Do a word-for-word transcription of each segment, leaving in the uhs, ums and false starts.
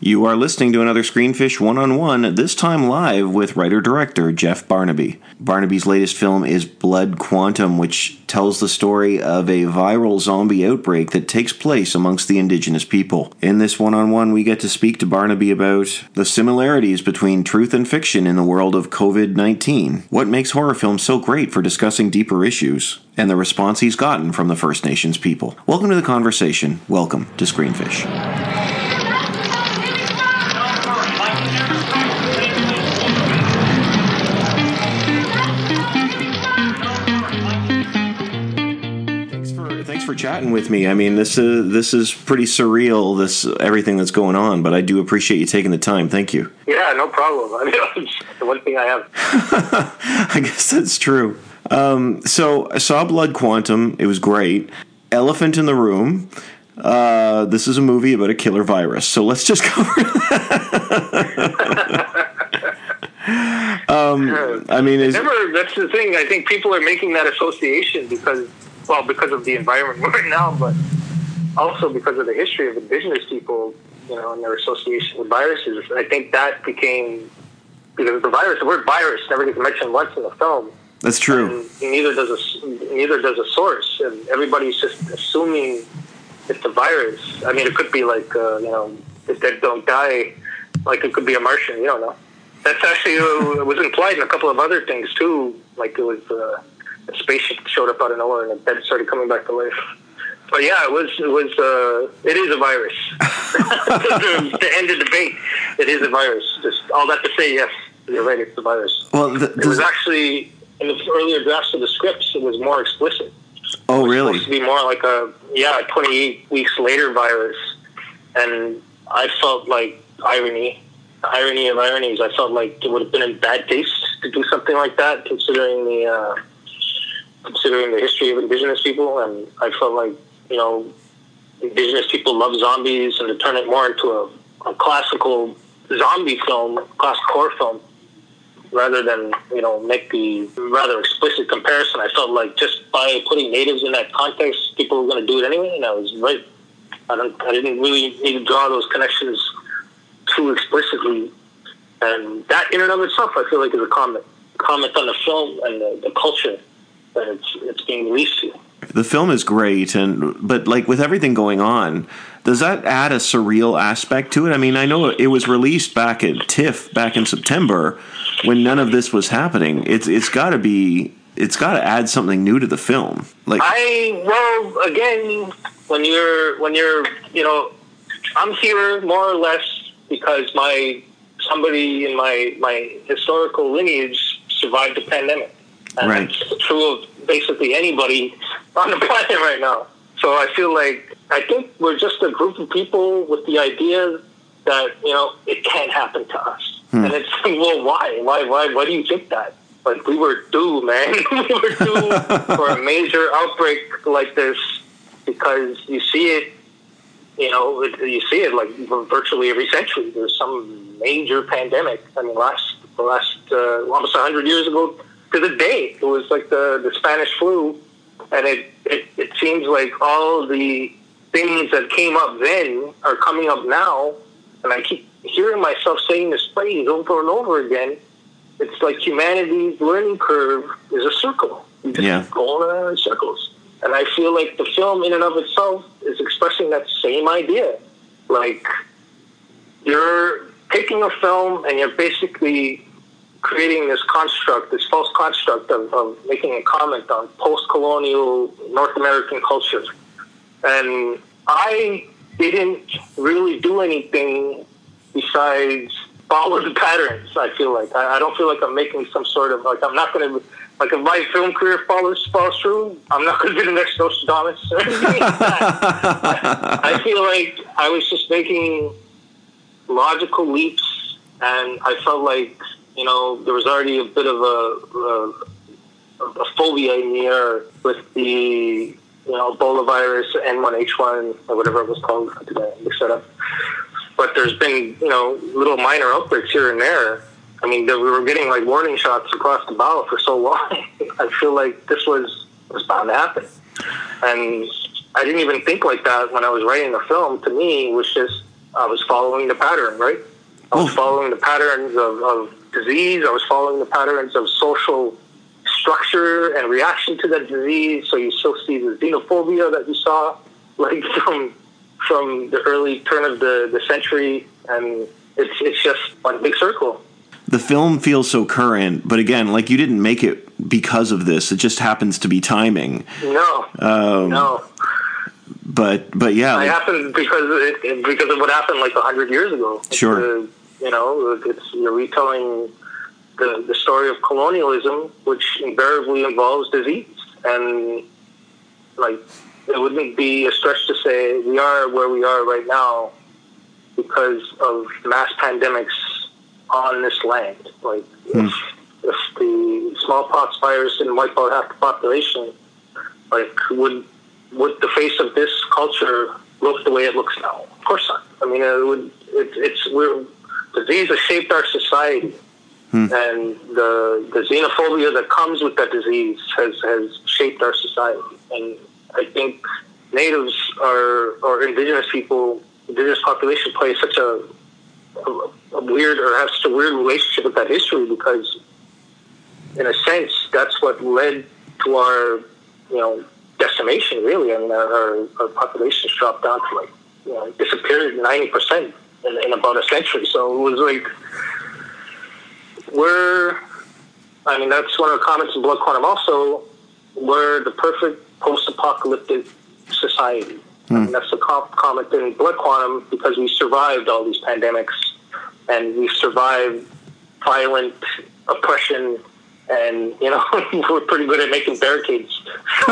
You are listening to another Screenfish one-on-one, this time live with writer-director Jeff Barnaby. Barnaby's latest film is Blood Quantum, which tells the story of a viral zombie outbreak that takes place amongst the indigenous people. In this one-on-one, we get to speak to Barnaby about the similarities between truth and fiction in the world of covid nineteen, what makes horror films so great for discussing deeper issues, and the response he's gotten from the First Nations people. Welcome to the conversation. Welcome to Screenfish. For chatting with me. I mean, this is this is pretty surreal, this everything that's going on, but I do appreciate you taking the time. Thank you. Yeah, no problem. I mean, it's the one thing I have. I guess that's true. Um, so I saw Blood Quantum. It was great. Elephant in the Room. Uh, this is a movie about a killer virus. So let's just cover that. um, I mean, is, never. That's the thing. I think people are making that association because. Well, because of the environment we're in now, but also because of the history of indigenous people, you know, and their association with viruses. I think that became, because the virus, the word virus never gets mentioned once in the film. That's true. And neither does a, neither does a source, and everybody's just assuming it's a virus. I mean, it could be like, uh, you know, if dead don't die, like it could be a Martian, you don't know. That's actually, uh, it was implied in a couple of other things too, like it was, uh, a spaceship showed up out of nowhere and the dead started coming back to life. But yeah, it was, it was, uh, it is a virus. to, to end the debate, it is a virus. Just all that to say, yes, you're right, it's a virus. Well, the, it was actually, in the earlier drafts of the scripts, it was more explicit. Oh, it was really? Supposed to be more like a, yeah, twenty-eight weeks later virus. And I felt like irony, the irony of ironies. I felt like it would have been in bad taste to do something like that, considering the, uh, considering the history of indigenous people, and I felt like, you know, indigenous people love zombies, and to turn it more into a, a classical zombie film, classic horror film, rather than, you know, make the rather explicit comparison. I felt like just by putting natives in that context, people were going to do it anyway, and I was right. I don't, I didn't really need to draw those connections too explicitly, and that in and of itself, I feel like, is a comment, comment on the film and the, the culture that it's, it's being released to. The film is great, and but like with everything going on, does that add a surreal aspect to it? I mean, I know it was released back at TIFF back in September when none of this was happening. It's it's got to be it's got to add something new to the film. Like I well again, when you're when you're you know, I'm here more or less because my somebody in my my historical lineage survived the pandemic. And right. That's true of basically anybody on the planet right now. So I feel like, I think we're just a group of people with the idea that, you know, it can't happen to us. Hmm. And it's, well, why? Why, why, why do you think that? Like, we were due, man. we were due for a major outbreak like this because you see it, you know, you see it like virtually every century. There's some major pandemic. I mean, last, last uh, almost one hundred years ago, to the day, it was like the, the Spanish flu, and it, it, it seems like all the things that came up then are coming up now, and I keep hearing myself saying this phrase over and over again. It's like humanity's learning curve is a circle. You just yeah. keep going around in circles. And I feel like the film in and of itself is expressing that same idea. Like, you're taking a film and you're basically creating this construct, this false construct of, of making a comment on post-colonial North American culture. And I didn't really do anything besides follow the patterns, I feel like. I, I don't feel like I'm making some sort of, like, I'm not going to, like, if my film career follows, falls through, I'm not going to be the next Nostradamus or anything like that. I, I feel like I was just making logical leaps, and I felt like, you know, there was already a bit of a, a, a phobia in the air with the, you know, Ebola virus, N one H one, or whatever it was called. I think I mixed that up. But there's been, you know, little minor outbreaks here and there. I mean, we were getting, like, warning shots across the bow for so long. I feel like this was, was bound to happen. And I didn't even think like that when I was writing the film. To me, it was just, I was following the pattern, right? I was Oh. following the patterns of, of disease. I was following the patterns of social structure and reaction to that disease. So you still see the xenophobia that you saw, like from from the early turn of the, the century, and it's it's just one big circle. The film feels so current, but again, like you didn't make it because of this. It just happens to be timing. No, Um, no. But but yeah, It like, happened because it, it- because of what happened like a hundred years ago. Sure. It's, uh, you know, it's you're retelling the the story of colonialism, which invariably involves disease, and like it wouldn't be a stretch to say we are where we are right now because of mass pandemics on this land. Like Hmm. if if the smallpox virus didn't wipe out half the population, like would would the face of this culture look the way it looks now? Of course not. I mean, it would. It, it's we're disease has shaped our society, Hmm. and the the xenophobia that comes with that disease has has shaped our society. And I think natives are or indigenous people, indigenous population play such a, a, a weird or have such a weird relationship with that history because, in a sense, that's what led to our, you know, decimation. Really, I mean, our, our, our populations dropped down to like, you know, disappeared ninety percent in, in about a century. So it was like we're. I mean, that's one of the comments in Blood Quantum. Also, we're the perfect post-apocalyptic society. Hmm. I mean, that's the com- comment in Blood Quantum because we survived all these pandemics and we survived violent oppression. And, you know, we're pretty good at making barricades.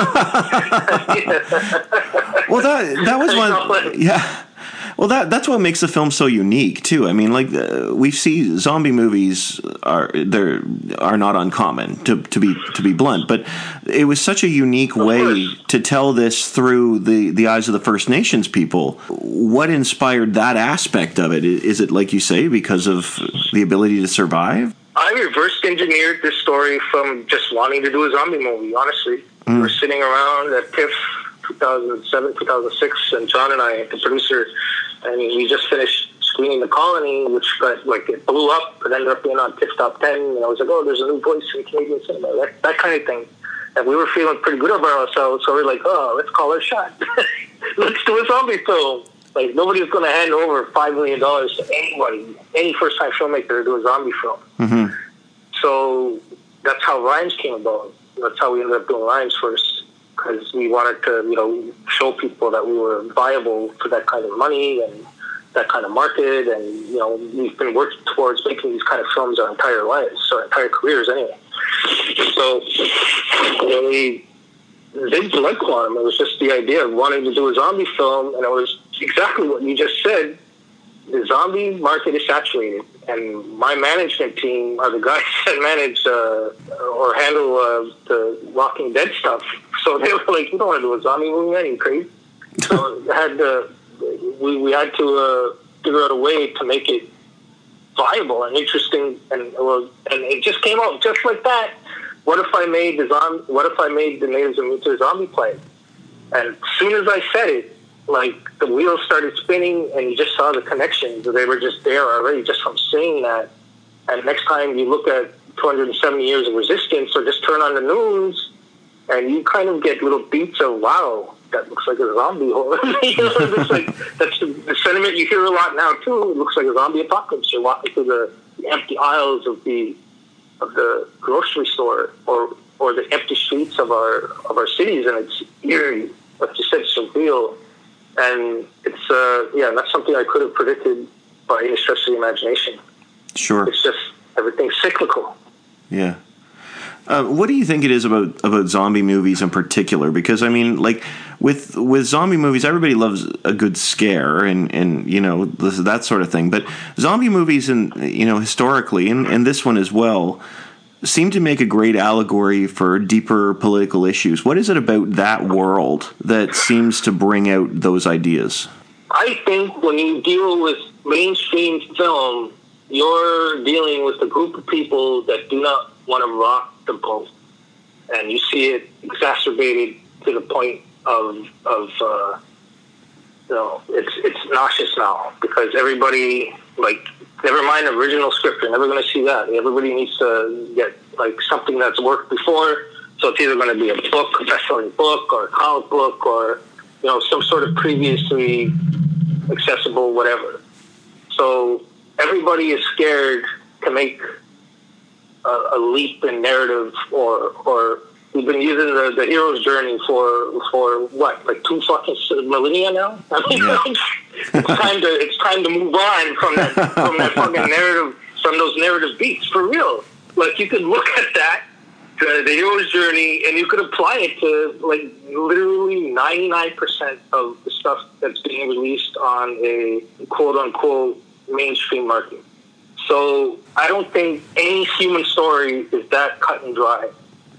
well, that that was one. Yeah. Well, that that's what makes the film so unique too. I mean, like uh, we see zombie movies are they're are not uncommon to to be to be blunt, but it was such a unique way to tell this through the the eyes of the First Nations people. What inspired that aspect of it? Is it like you say because of the ability to survive? I reverse engineered this story from just wanting to do a zombie movie. Honestly, mm. we were sitting around at TIFF two thousand seven, two thousand six, and John and I, the producer, and we just finished screening The Colony, which got like it blew up. It ended up being on TIFF Top Ten, and I was like, "Oh, there's a new voice in Canadian cinema," that, that kind of thing. And we were feeling pretty good about ourselves, so we we're like, "Oh, let's call our shot. Let's do a zombie film." Like nobody's going to hand over five million dollars to anybody, any first-time filmmaker to do a zombie film. Mm-hmm. So that's how Rhymes came about. That's how we ended up doing Rhymes first, because we wanted to, you know, show people that we were viable for that kind of money and that kind of market. And you know, we've been working towards making these kind of films our entire lives, our entire careers, anyway. So when we did Blood Quantum, it was just the idea of wanting to do a zombie film, and it was exactly what you just said. The zombie market is saturated, and my management team are the guys that manage uh, or handle uh, the Walking Dead stuff. So they were like, "You don't want to do a zombie movie, man? Are you crazy?" So had to, we we had to uh, figure out a way to make it viable and interesting, and it was, and it just came out just like that. What if I made the zombie? What if I made the natives into a zombie play? And as soon as I said it, like the wheels started spinning, and you just saw the connections. They were just there already, just from saying that. And next time you look at two hundred seventy years of resistance, or just turn on the news, and you kind of get little beats of, wow, that looks like a zombie horror. You know, it's like that's the, the sentiment you hear a lot now too. It looks like a zombie apocalypse. You're walking through the, the empty aisles of the of the grocery store, or or the empty streets of our of our cities, and it's eerie. Like you said, surreal. And it's, uh, yeah, that's something I could have predicted by any stretch of the imagination. Sure. It's just, everything's cyclical. Yeah. Uh, what do you think it is about, about zombie movies in particular? Because, I mean, like, with with zombie movies, everybody loves a good scare and, and you know, this, that sort of thing. But zombie movies, and you know, historically, and, and this one as well, seem to make a great allegory for deeper political issues. What is it about that world that seems to bring out those ideas? I think when you deal with mainstream film, you're dealing with a group of people that do not want to rock the boat. And you see it exacerbated to the point of, of uh, you know, it's it's nauseous now because everybody, like, never mind original script, you're never going to see that. Everybody needs to get, like, something that's worked before. So it's either going to be a book, a best-selling book, or a comic book, or, you know, some sort of previously accessible whatever. So everybody is scared to make a, a leap in narrative, or or we've been using the, the hero's journey for for what, like two fucking millennia now. I mean, yeah. it's time to it's time to move on from that from that fucking narrative, from those narrative beats, for real. Like, you could look at that, the, the hero's journey, and you could apply it to, like, literally ninety-nine percent of the stuff that's being released on a quote unquote mainstream market. So I don't think any human story is that cut and dry.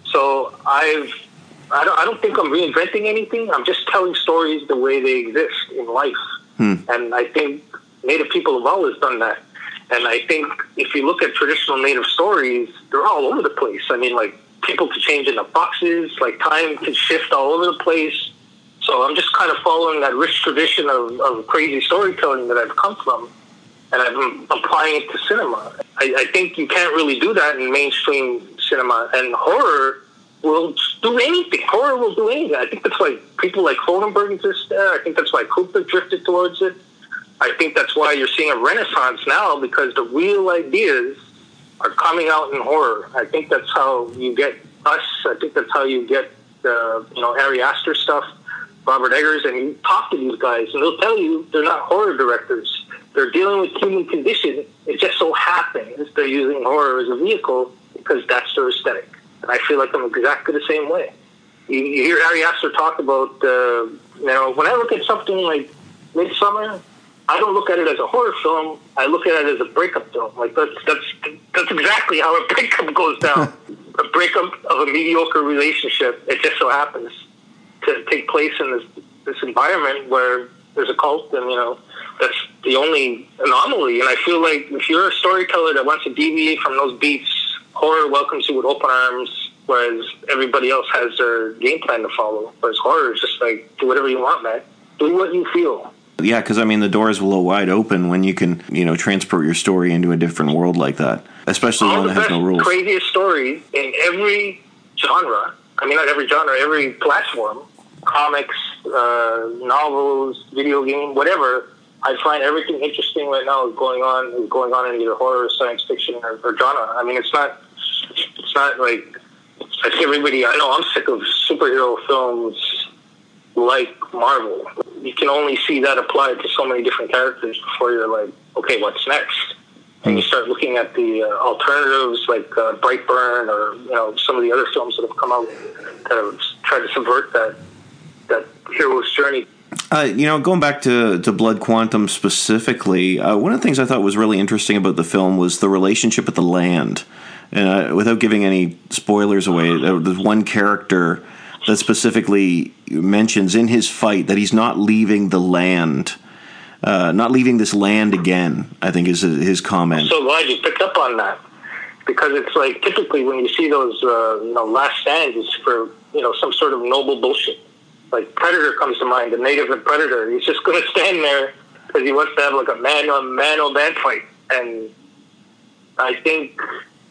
So I've, I don't, I don't think I'm reinventing anything. I'm just telling stories the way they exist in life. Hmm. And I think Native people have always done that. And I think if you look at traditional Native stories, they're all over the place. I mean, like, people could change in the boxes, like, time could shift all over the place. So I'm just kind of following that rich tradition of, of crazy storytelling that I've come from, and I'm applying it to cinema. I, I think you can't really do that in mainstream cinema, and horror will do anything. Horror will do anything. I think that's why people like Cronenberg exist there. I think that's why Kubrick drifted towards it. I think that's why you're seeing a renaissance now, because the real ideas are coming out in horror. I think that's how you get us. I think that's how you get the, you know, Ari Aster stuff, Robert Eggers, and you talk to these guys, and they'll tell you they're not horror directors. They're dealing with human condition. It just so happens they're using horror as a vehicle because that's their aesthetic. And I feel like I'm exactly the same way. You, you hear Ari Aster talk about, uh, you know, when I look at something like Midsommar, I don't look at it as a horror film. I look at it as a breakup film. Like, that's that's that's exactly how a breakup goes down. A breakup of a mediocre relationship. It just so happens to take place in this this environment where there's a cult, and, you know, that's the only anomaly. And I feel like if you're a storyteller that wants to deviate from those beats, horror welcomes you with open arms, whereas everybody else has their game plan to follow. Whereas horror is just like, do whatever you want, man. Do what you feel. Yeah, because, I mean, the doors will wide open when you can, you know, transport your story into a different world like that, especially All one that has no rules. All the craziest stories in every genre, I mean, not every genre, every platform, comics, uh, novels, video game, whatever, I find everything interesting right now is going on, is going on in either horror, science fiction, or, or genre. I mean, it's not, it's not like, I think everybody, I know I'm sick of superhero films like Marvel. You can only see that applied to so many different characters before you're like, okay, what's next? And you start looking at the uh, alternatives, like uh, Brightburn, or, you know, some of the other films that have come out that have tried to subvert that that hero's journey. Uh, you know, going back to, to Blood Quantum specifically, uh, one of the things I thought was really interesting about the film was the relationship with the land. And uh, without giving any spoilers away, there's one character that specifically mentions in his fight that he's not leaving the land, uh, not leaving this land again, I think is his comment. I'm so glad you picked up on that, because it's like, typically when you see those uh, you know, last stands, it's for, you know, some sort of noble bullshit. Like Predator comes to mind, the native and Predator. He's just going to stand there because he wants to have like a man on man on man fight. And I think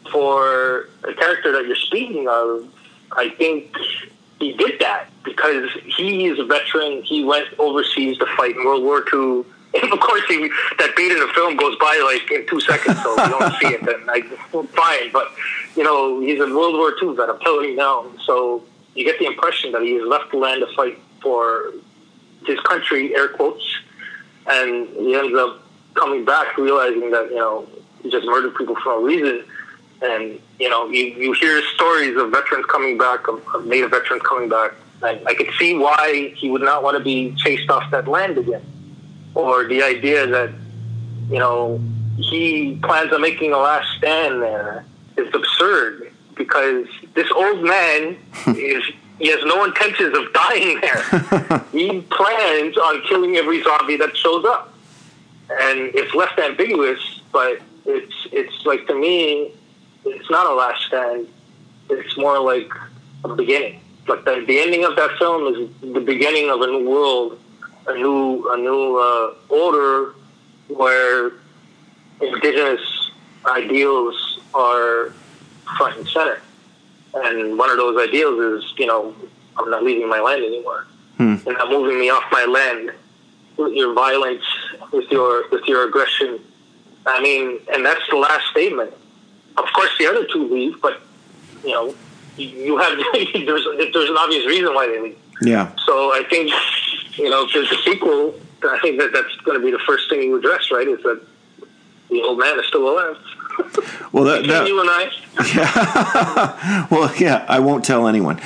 for the character that you're speaking of, I think he did that because he is a veteran. He went overseas to fight in World War Two. And of course, he, that beat in the film goes by like in two seconds, so you don't see it. And I, fine, but you know, he's a World War Two vet. I'm telling you now. So you get the impression that he has left the land to fight for his country, air quotes, and he ends up coming back realizing that, you know, he just murdered people for no reason. And, you know, you, you hear stories of veterans coming back, of, of Native veterans coming back, and I could see why he would not want to be chased off that land again. Or the idea that, you know, he plans on making a last stand there is absurd, because this old man is, he has no intentions of dying there. He plans on killing every zombie that shows up. And it's left ambiguous, but it's it's like, to me, it's not a last stand. It's more like a beginning. Like the, the ending of that film is the beginning of a new world a new a new uh, order where indigenous ideals are front and center. And one of those ideals is, you know, I'm not leaving my land anymore. Hmm. You're not moving me off my land with your violence, with your with your aggression. I mean, and that's the last statement. Of course, the other two leave, but you know, you have there's there's an obvious reason why they leave. Yeah. So I think, you know, if there's a sequel, I think that that's going to be the first thing you address, right? Is that the old man is still alive. Well, that, that you and I. Yeah. Well, yeah, I won't tell anyone.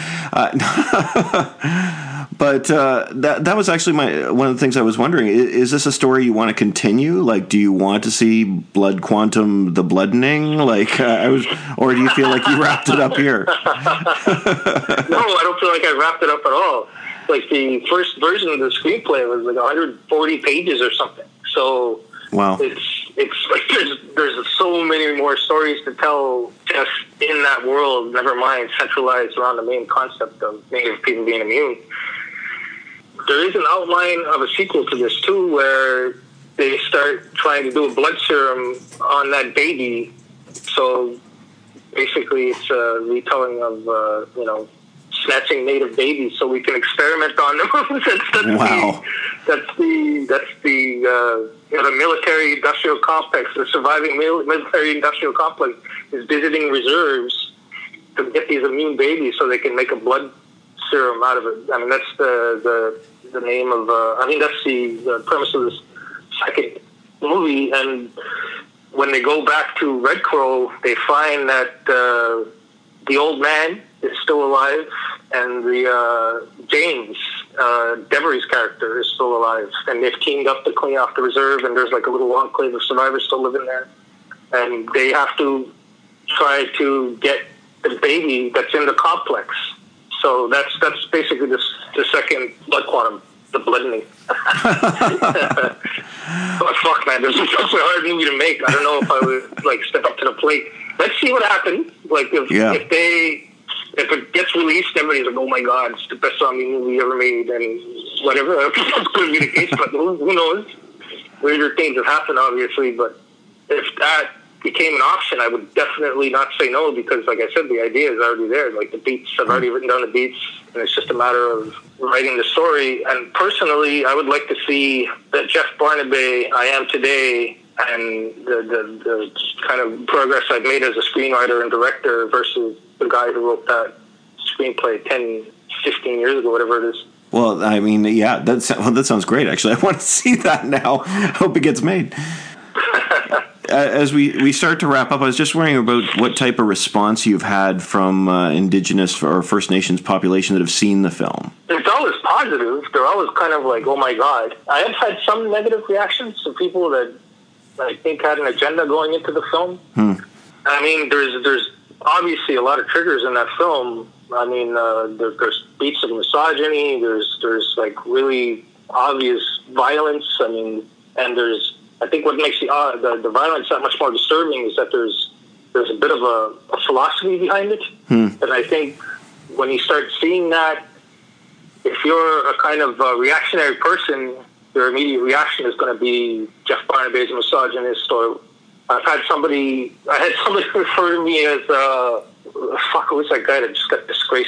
Uh, but uh, that that was actually my one of the things I was wondering. Is, is this a story you want to continue? Like, do you want to see Blood Quantum: The Bloodening? Like, uh, I was, or do you feel like you wrapped it up here? No, I don't feel like I wrapped it up at all. Like the first version of the screenplay was like one hundred forty pages or something. So wow, it's it's like there's there's so many more stories to tell just in that world. Never mind centralized around the main concept of Native people being immune. There is an outline of a sequel to this too, where they start trying to do a blood serum on that baby. So basically, it's a retelling of uh, you know. snatching native babies so we can experiment on them. that's, that's wow. The, that's the that's the uh, you know, the military industrial complex, the surviving mil- military industrial complex is visiting reserves to get these immune babies so they can make a blood serum out of it. I mean, that's the the, the name of. Uh, I mean, that's the, the premise of this second movie. And when they go back to Red Crow, they find that uh, the old man is still alive, and the uh, James, uh, Devery's character, is still alive, and they've teamed up to clean off the reserve, and there's like a little enclave of survivors still living there, and they have to try to get the baby that's in the complex. So that's that's basically this, the second Blood Quantum, the bloodening. But fuck, man, this is such a hard movie to make. I don't know if I would like step up to the plate. Let's see what happens. Like if yeah. if they. If it gets released, everybody's like, oh my God, it's the best zombie movie ever made, and whatever. That's going to be the case, but who, who knows? Weirder things have happened, obviously, but if that became an option, I would definitely not say no, because, like I said, the idea is already there. Like, the beats, I've already written down the beats, and it's just a matter of writing the story. And personally, I would like to see that Jeff Barnaby, I Am Today, and the, the, the kind of progress I've made as a screenwriter and director versus the guy who wrote that screenplay ten, fifteen years ago, whatever it is. Well, I mean, yeah, that's, well, that sounds great, actually. I want to see that now. I hope it gets made. As we, we start to wrap up, I was just wondering about what type of response you've had from uh, Indigenous or First Nations population that have seen the film. It's always positive. They're always kind of like, oh my God. I have had some negative reactions to people that I think had an agenda going into the film. Hmm. I mean, there's there's obviously a lot of triggers in that film. I mean, uh, there, there's beats of misogyny. There's there's like really obvious violence. I mean, and there's I think what makes the uh, the, the violence that much more disturbing is that there's there's a bit of a, a philosophy behind it. Hmm. And I think when you start seeing that, if you're a kind of uh, reactionary person, your immediate reaction is going to be Jeff Barnaby is a misogynist, or I've had somebody, I had somebody refer to me as, uh, fuck, who was that guy that just got disgraced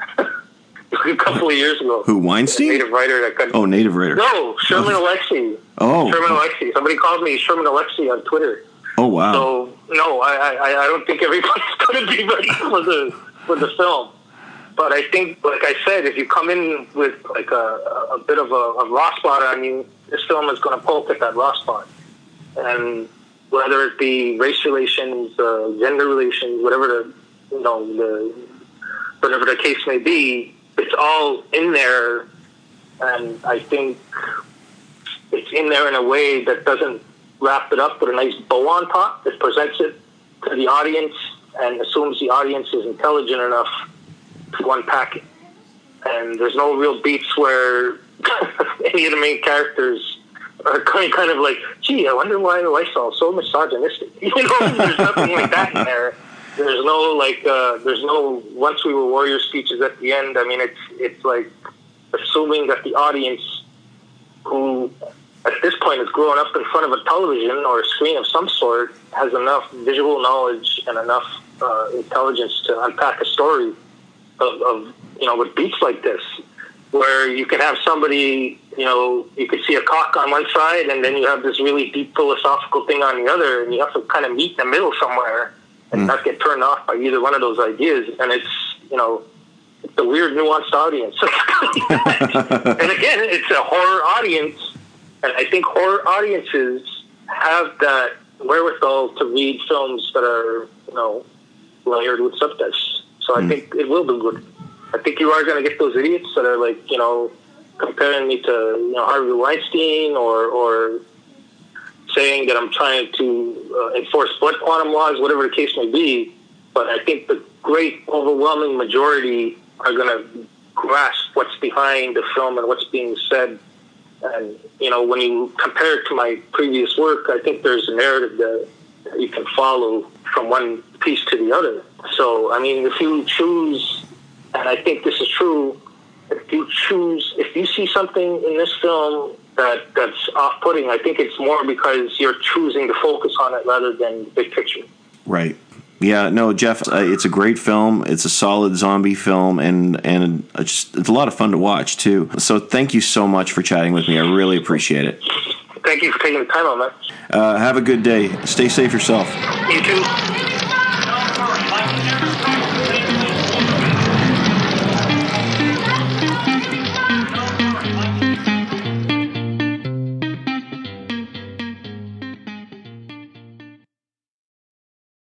a couple of years ago? Who, Weinstein? A native writer that got... Oh, native writer. No, Sherman oh. Alexie. Oh. Sherman Alexie. Somebody called me Sherman Alexie on Twitter. Oh, wow. So, no, I, I, I don't think everybody's going to be ready for the, for the film. But I think, like I said, if you come in with like a, a bit of a, a raw spot on you, this film is going to poke at that raw spot. And whether it be race relations, uh, gender relations, whatever the you know the whatever the case may be, it's all in there. And I think it's in there in a way that doesn't wrap it up with a nice bow on top. It presents it to the audience and assumes the audience is intelligent enough to unpack it. And there's no real beats where any of the main characters are kind kind of like, gee, I wonder why Lysol is so misogynistic. You know, there's nothing like that in there. There's no like, uh, there's no once we were warrior speeches at the end. I mean, it's it's like assuming that the audience who at this point has grown up in front of a television or a screen of some sort, has enough visual knowledge and enough uh, intelligence to unpack a story of, of, you know, with beats like this, where you can have somebody, you know, you could see a cock on one side and then you have this really deep philosophical thing on the other, and you have to kind of meet in the middle somewhere and mm. not get turned off by either one of those ideas. And it's, you know, it's a weird, nuanced audience. And again, it's a horror audience, and I think horror audiences have that wherewithal to read films that are, you know, layered with subtext. So mm. I think it will do good. I think you are going to get those idiots that are like, you know, comparing me to, you know, Harvey Weinstein, or or saying that I'm trying to uh, enforce blood quantum laws, whatever the case may be. But I think the great overwhelming majority are going to grasp what's behind the film and what's being said. And, you know, when you compare it to my previous work, I think there's a narrative that you can follow from one piece to the other. So, I mean, if you choose, and I think this is true, if you choose, if you see something in this film that that's off-putting, I think it's more because you're choosing to focus on it rather than the big picture. Right. Yeah, no, Jeff, uh, it's a great film. It's a solid zombie film, and and it's, just, it's a lot of fun to watch, too. So thank you so much for chatting with me. I really appreciate it. Thank you for taking the time on that. Uh, have a good day. Stay safe yourself. You too.